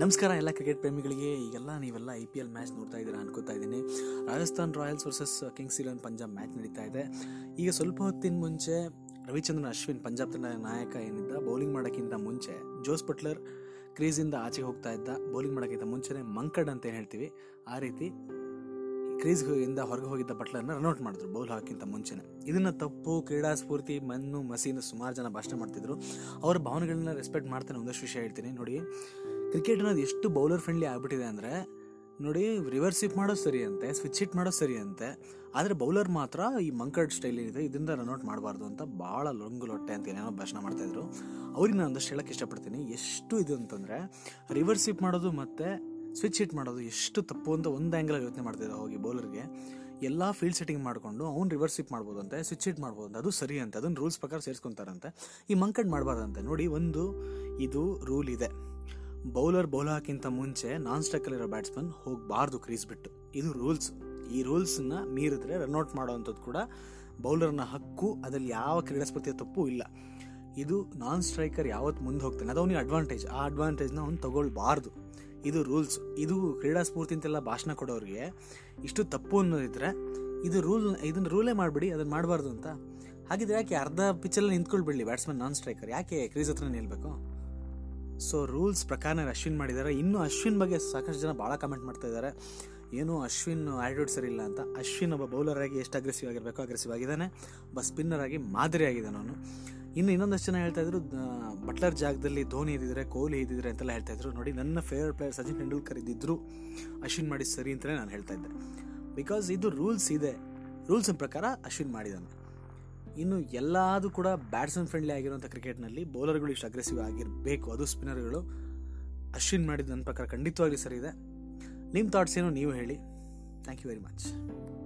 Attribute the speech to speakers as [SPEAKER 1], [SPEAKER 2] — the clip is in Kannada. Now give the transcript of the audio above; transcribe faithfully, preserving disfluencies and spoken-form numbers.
[SPEAKER 1] ನಮಸ್ಕಾರ ಎಲ್ಲ ಕ್ರಿಕೆಟ್ ಪ್ರೇಮಿಗಳಿಗೆ. ಈಗೆಲ್ಲ ನೀವೆಲ್ಲ ಐ ಪಿ ಎಲ್ ಮ್ಯಾಚ್ ನೋಡ್ತಾ ಇದ್ದೀರಾ ಅನ್ಕೋತಾ ಇದ್ದೀನಿ. Rajasthan royals versus kings eleven Punjab match ನಡೀತಾ ಇದೆ. ಈಗ ಸ್ವಲ್ಪ ಹೊತ್ತಿನ ಮುಂಚೆ ರವಿಚಂದ್ರನ್ ಅಶ್ವಿನ್, ಪಂಜಾಬ್ ತಂಡ ನಾಯಕ ಏನಿದ್ದ, ಬೌಲಿಂಗ್ ಮಾಡೋಕ್ಕಿಂತ ಮುಂಚೆ ಜೋಸ್ ಬಟ್ಲರ್ ಕ್ರೀಸಿಂದ ಆಚೆಗೆ ಹೋಗ್ತಾ ಇದ್ದ. ಬೌಲಿಂಗ್ ಮಾಡೋಕ್ಕಿಂತ ಮುಂಚೆನೇ ಮಂಕಡ್ ಅಂತ ಏನು ಹೇಳ್ತೀವಿ, ಆ ರೀತಿ ಕ್ರೀಸ್ಯಿಂದ ಹೊರಗೆ ಹೋಗಿದ್ದ ಬಟ್ಲರ್ನ ರನ್ಔಟ್ ಮಾಡಿದ್ರು ಬೌಲ್ ಹಾಕೋಕ್ಕಿಂತ ಮುಂಚೆನೆ. ಇದನ್ನ ತಪ್ಪು, ಕ್ರೀಡಾ ಸ್ಫೂರ್ತಿ, ಮಣ್ಣು ಮಸಿಯಿಂದ ಸುಮಾರು ಜನ ಭಾಷಣ ಮಾಡ್ತಿದ್ರು. ಅವರ ಭಾವನೆಗಳನ್ನ ರೆಸ್ಪೆಕ್ಟ್ ಮಾಡ್ತಾನೆ. ಒಂದಷ್ಟು ವಿಷಯ ಹೇಳ್ತೀನಿ ನೋಡಿ. ಕ್ರಿಕೆಟ್ ಅನ್ನೋದು ಎಷ್ಟು ಬೌಲರ್ ಫ್ರೆಂಡ್ಲಿ ಆಗ್ಬಿಟ್ಟಿದೆ ಅಂದರೆ ನೋಡಿ, ರಿವರ್ಸ್ ಸ್ವಿಪ್ ಮಾಡೋದು ಸರಿ ಅಂತೆ, ಸ್ವಿಚ್ ಹಿಟ್ ಮಾಡೋದು ಸರಿ ಅಂತೆ, ಆದರೆ ಬೌಲರ್ ಮಾತ್ರ ಈ ಮಂಕರ್ಡ್ ಸ್ಟೈಲ್ ಏನಿದೆ ಇದರಿಂದ ರನ್ಔಟ್ ಮಾಡಬಾರ್ದು ಅಂತ ಭಾಳ ಲೊಂಗು ಲೊಟ್ಟೆ ಅಂತ ಏನೇನೋ ಭಾಷಣ ಮಾಡ್ತಾಯಿದ್ರು. ಅವ್ರಿಗೆ ನಾನು ಒಂದಷ್ಟು ಹೇಳೋಕ್ಕೆ ಇಷ್ಟಪಡ್ತೀನಿ. ಎಷ್ಟು ಇದು ಅಂತಂದರೆ ರಿವರ್ಸ್ ಸ್ವಿಪ್ ಮಾಡೋದು ಮತ್ತು ಸ್ವಿಚ್ ಹಿಟ್ ಮಾಡೋದು ಎಷ್ಟು ತಪ್ಪು ಅಂತ ಒಂದು ಆ್ಯಂಗಲಲ್ಲಿ ಯೋಚನೆ ಮಾಡ್ತಿದ್ದೆ. ಹೋಗಿ ಬೌಲರ್ಗೆ ಎಲ್ಲ ಫೀಲ್ಡ್ ಸೆಟ್ಟಿಂಗ್ ಮಾಡಿಕೊಂಡು ಅವ್ನು ರಿವರ್ಸ್ ಸ್ವಿಪ್ ಮಾಡ್ಬೋದು ಅಂತೆ, ಸ್ವಿಚ್ ಹಿಟ್ ಮಾಡ್ಬೋದು ಅಂತ, ಅದು ಸರಿ ಅಂತೆ, ಅದನ್ನು ರೂಲ್ಸ್ ಪ್ರಕಾರ ಸೇರಿಸ್ಕೊತಾರಂತೆ. ಈ ಮಂಕಡ್ ಮಾಡಬಾರ್ದಂತೆ. ನೋಡಿ, ಒಂದು ಇದು ರೂಲ್ ಇದೆ, ಬೌಲರ್ ಬೌಲ್ ಹಾಕಿಂತ ಮುಂಚೆ ನಾನ್ ಸ್ಟ್ರೈಕಲ್ಲಿರೋ ಬ್ಯಾಟ್ಸ್ಮನ್ ಹೋಗಬಾರ್ದು ಕ್ರೀಸ್ ಬಿಟ್ಟು. ಇದು ರೂಲ್ಸ್. ಈ ರೂಲ್ಸನ್ನ ಮೀರಿದ್ರೆ ರನ್ಔಟ್ ಮಾಡೋವಂಥದ್ದು ಕೂಡ ಬೌಲರ್ನ ಹಕ್ಕು. ಅದರಲ್ಲಿ ಯಾವ ಕ್ರೀಡಾ ಸ್ಪರ್ಧೆಯ ತಪ್ಪು ಇಲ್ಲ. ಇದು ನಾನ್ ಸ್ಟ್ರೈಕರ್ ಯಾವತ್ತು ಮುಂದೆ ಹೋಗ್ತಾನೆ ಅದು ಅವನಿಗೆ ಅಡ್ವಾಂಟೇಜ್. ಆ ಅಡ್ವಾಂಟೇಜ್ನ ಅವ್ನು ತಗೊಳ್ಬಾರ್ದು. ಇದು ರೂಲ್ಸ್. ಇದು ಕ್ರೀಡಾ ಸ್ಫೂರ್ತಿ ಅಂತೆಲ್ಲ ಭಾಷಣ ಕೊಡೋರಿಗೆ ಇಷ್ಟು ತಪ್ಪು ಅನ್ನೋದಿದ್ರೆ ಇದು ರೂಲ್, ಇದನ್ನು ರೂಲೇ ಮಾಡಿಬಿಡಿ, ಅದನ್ನು ಮಾಡಬಾರ್ದು ಅಂತ. ಹಾಗಿದ್ರೆ ಯಾಕೆ ಅರ್ಧ ಪಿಚ್ಚಲ್ಲಿ ನಿಂತ್ಕೊಳ್ಬಿಡಲಿ ಬ್ಯಾಟ್ಸ್ಮನ್ ನಾನ್ ಸ್ಟ್ರೈಕರ್, ಯಾಕೆ ಕ್ರೀಸ್ ಹತ್ರ ನಿಲ್ಬೇಕು? ಸೊ ರೂಲ್ಸ್ ಪ್ರಕಾರ ಅಶ್ವಿನ್ ಮಾಡಿದ್ದಾರೆ. ಇನ್ನು ಅಶ್ವಿನ್ ಬಗ್ಗೆ ಸಾಕಷ್ಟು ಜನ ಭಾಳ ಕಮೆಂಟ್ ಮಾಡ್ತಾ ಇದ್ದಾರೆ, ಏನು ಅಶ್ವಿನ್ ಆ್ಯಟಿಟ್ಯೂಡ್ ಸರಿ ಇಲ್ಲ ಅಂತ. ಅಶ್ವಿನ್ ಒಬ್ಬ ಬೌಲರ್ ಆಗಿ ಎಷ್ಟು ಅಗ್ರೆಸಿವ್ ಆಗಿರಬೇಕು ಅಗ್ರೆಸಿವ್ ಆಗಿದ್ದಾನೆ, ಒಬ್ಬ ಸ್ಪಿನ್ನರ್ ಆಗಿ ಮಾದರಿ ಆಗಿದ್ದಾನೆ ಅವನು. ಇನ್ನು ಇನ್ನೊಂದಷ್ಟು ಜನ ಹೇಳ್ತಾ ಇದ್ರು, ಬಟ್ಲರ್ ಜಾಗದಲ್ಲಿ ಧೋನಿ ಇದ್ದಿದ್ರೆ, ಕೊಹ್ಲಿ ಇದ್ದಿದ್ರೆ ಅಂತೆಲ್ಲ ಹೇಳ್ತಾ ಇದ್ರು. ನೋಡಿ, ನನ್ನ ಫೇವರೇಟ್ ಪ್ಲೇಯರ್ ಸಚಿನ್ ತೆಂಡೂಲ್ಕರ್ ಇದ್ದಿದ್ರು ಅಶ್ವಿನ್ ಮಾಡಿ ಸರಿ ಅಂತಲೇ ನಾನು ಹೇಳ್ತಾ ಇದ್ದೆ. ಬಿಕಾಸ್ ಇದು ರೂಲ್ಸ್ ಇದೆ, ರೂಲ್ಸಿನ ಪ್ರಕಾರ ಅಶ್ವಿನ್ ಮಾಡಿದ್ದಾನೆ. ಇನ್ನು ಎಲ್ಲದೂ ಕೂಡ ಬ್ಯಾಟ್ಸ್ಮನ್ ಫ್ರೆಂಡ್ಲಿ ಆಗಿರುವಂಥ ಕ್ರಿಕೆಟ್ನಲ್ಲಿ ಬೌಲರ್ಗಳು ಇಷ್ಟು ಅಗ್ರೆಸಿವ್ ಆಗಿರಬೇಕು, ಅದು ಸ್ಪಿನ್ನರ್ಗಳು. ಅಶ್ವಿನ್ ಮಾಡಿದ ನನ್ನ ಪ್ರಕಾರ ಖಂಡಿತವಾಗ್ಲೂ ಸರಿ ಇದೆ. ನಿಮ್ಮ ಥಾಟ್ಸ್ ಏನು ನೀವು ಹೇಳಿ. Thank you very much.